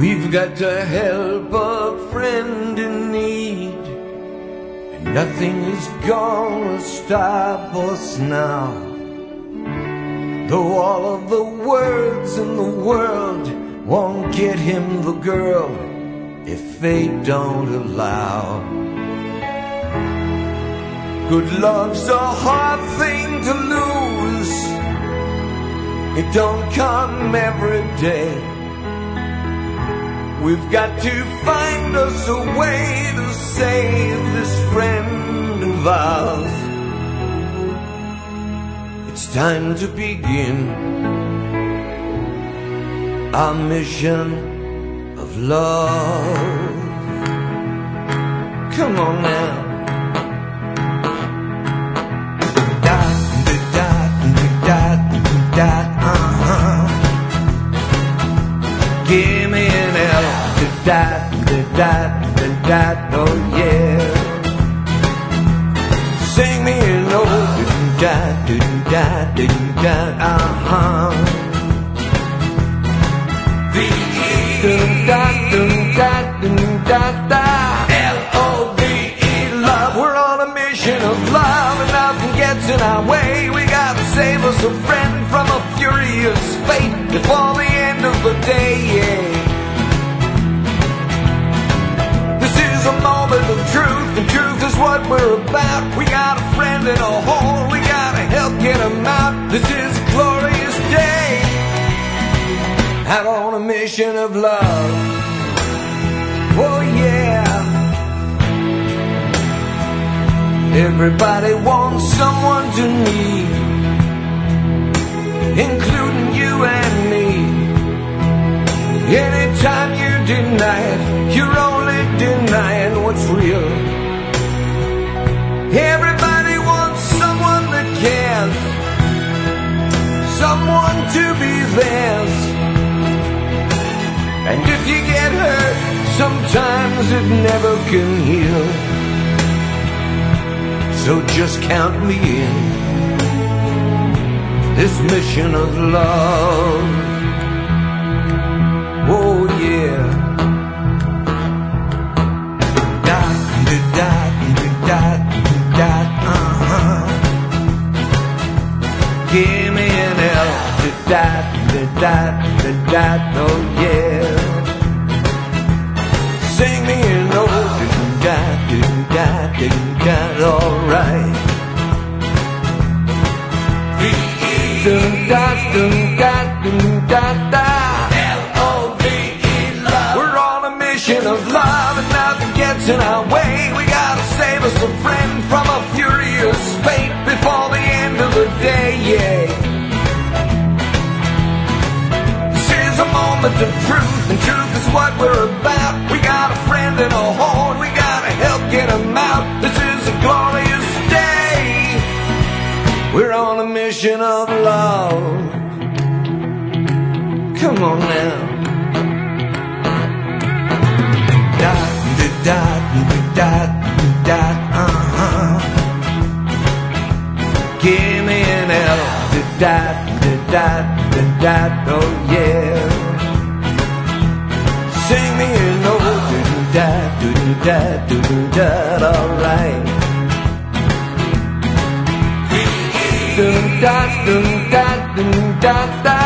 We've got to help a friend in need, and nothing is gonna stop us now. Though all of the words in the world won't get him the girl if fate don't allow. Good love's a hard thing to lose. It don't come every day. We've got to find us a way to save this friend of ours. It's time to begin our mission of love. Come on now. Give me an L, oh yeah. Sing me an O, L-O-V-E, love. We're on a mission of love, and nothing gets in our way. We gotta save us a friend from a furious fate before the end of the day, yeah. This is a moment of truth, and truth is what we're about. We got a friend in a hole, we gotta help get him out. This is a glorious day, out on a mission of love. Oh yeah. Everybody wants someone to need, including you and me. Anytime you deny it, you're only denying what's real. Everybody wants someone that cares, someone to be theirs. And if you get hurt, sometimes it never can heal. So just count me in this mission of love. Oh yeah. Give me an L, oh yeah. Sing me an O, alright. L-O-V-E, love. We're on a mission of love, and nothing gets in our way. We gotta save us a friend from a furious fate before the end of the day, yeah. This is a moment of truth, and truth is what we're about. We got a friend in a hole, and we gotta help get him out. This is a glorious day. We're on a mission of love. Come on now. Give me an L, oh yeah. Sing me an O, alright. Dun, da, dun, da, dun, da, da.